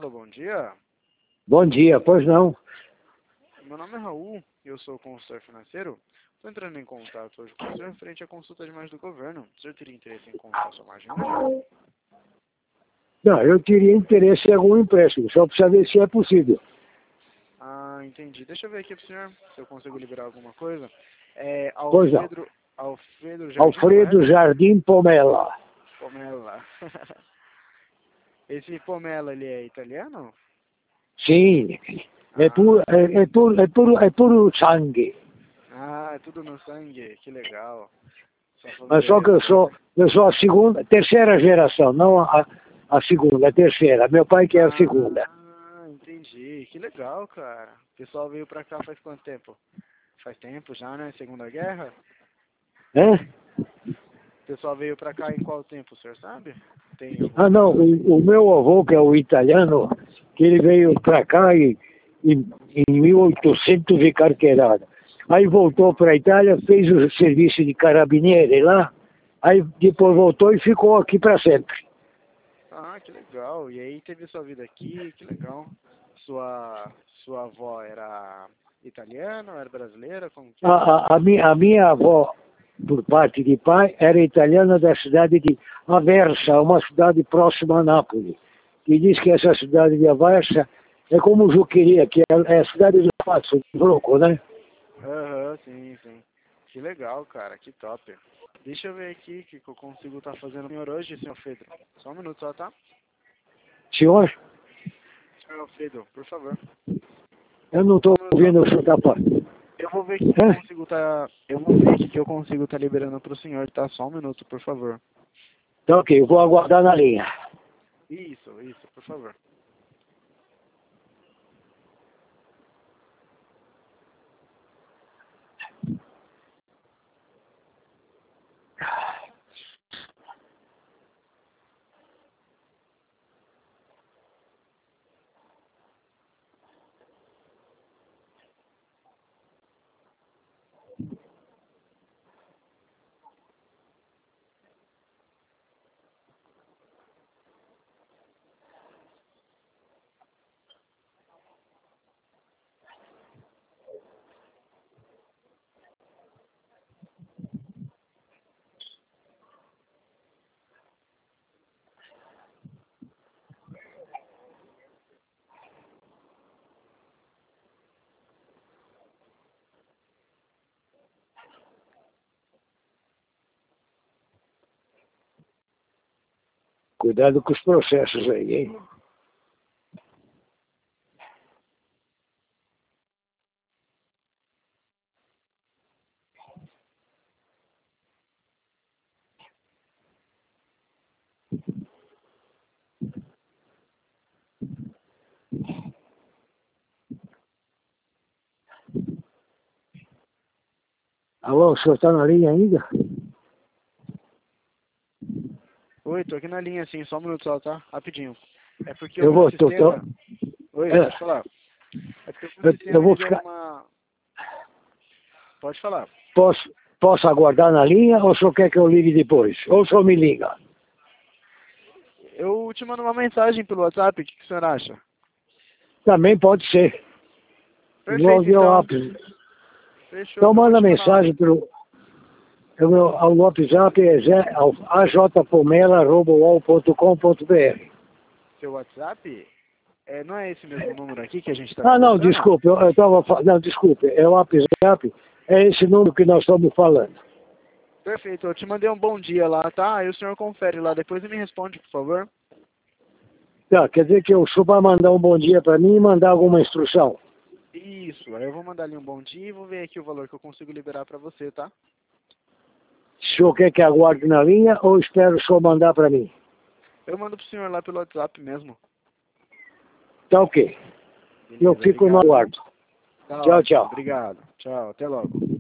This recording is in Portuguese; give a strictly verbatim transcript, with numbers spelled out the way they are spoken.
Alô, bom dia. Bom dia, pois não. Meu nome é Raul e eu sou consultor financeiro. Estou entrando em contato hoje com o senhor frente à consulta de imagem do governo. O senhor teria interesse em consultar sua imagem hoje? Não, eu teria interesse em algum empréstimo, só para saber se é possível. Ah, entendi. Deixa eu ver aqui pro senhor se eu consigo liberar alguma coisa. É Pois não. Alfredo, Alfredo Jardim, Alfredo correto? Jardim Pomela. Pomela. Esse Pomela, ele é italiano? Sim, é puro, Ah, é, é puro, é puro, é puro sangue. ah, é tudo no sangue. Que legal. Sua Mas família só é que eu sou, toda... eu sou a segunda, terceira geração, não a, a segunda, a terceira. Meu pai que é a segunda. Ah, entendi. Que legal, cara. O pessoal veio pra cá faz quanto tempo? Faz tempo já, né? Segunda Guerra? Hã? O pessoal veio pra cá em qual tempo, o senhor sabe? Tem algum Ah, não, período assim? o, o meu avô, que é o italiano, que ele veio para cá e, e, em mil e oitocentos e carteirada. Aí voltou para a Itália, fez o serviço de carabinieri lá, aí depois voltou e ficou aqui para sempre. Ah, que legal. E aí teve sua vida aqui, que legal. Sua, sua avó era italiana ou era brasileira? Como que A, era? a, a, minha, a minha avó, por parte de pai, era italiana da cidade de Aversa, uma cidade próxima a Nápoles. E diz que essa cidade de Aversa é como Juqueria, que é, é a cidade do Passo, de Broco, né? Aham, sim, sim. Que legal, cara, que top. Deixa eu ver aqui o que, que eu consigo estar fazendo pro senhor hoje, senhor Pedro. Só um minuto só, tá? Senhor, Senhor Alfredo, por favor. eu não Só estou um minuto só. ouvindo o senhor tá falando. Eu vou ver o que, que eu consigo tá. Eu vou ver o que, que eu consigo tá liberando pro senhor, tá? Só um minuto, por favor. Então, ok, eu vou aguardar na linha. Isso, isso, por favor. Cuidado com os processos aí, hein? Alô, o senhor está na linha ainda? Oi, tô aqui na linha assim, só um minuto só, tá? Rapidinho. É porque o Eu meu vou, tô, tô, sistema. Oi, é, pode falar. É porque o meu eu, eu sistema vou ele deu ficar. uma. Pode falar. Posso, posso aguardar na linha ou o senhor quer que eu ligue depois? Ou o senhor me liga? Eu te mando uma mensagem pelo WhatsApp, o que, que o senhor acha? Também pode ser. Igual Perfeito, deu então. lápis. Fechou. Então Eu vou manda te mandar mensagem pelo. O meu o WhatsApp é a j pomela arroba u o l ponto com ponto b r. seu WhatsApp. É, não é esse mesmo número aqui que a gente está Ah, não, conversando? desculpe, eu estava falando. Não, desculpe, é o WhatsApp, é esse número que nós estamos falando. Perfeito, eu te mandei um bom dia lá, tá? Aí o senhor confere lá, depois e me responde, por favor. Tá, quer dizer que o senhor vai mandar um bom dia para mim e mandar alguma instrução. Isso, aí eu vou mandar ali um bom dia e vou ver aqui o valor que eu consigo liberar para você, tá? O senhor quer que aguarde na linha ou espero o senhor mandar para mim? Eu mando pro senhor lá pelo WhatsApp mesmo. Tá ok. Eu Beleza, fico no obrigado, viu? aguardo. Tá Tchau, ótimo, tchau. obrigado. Tchau, até logo.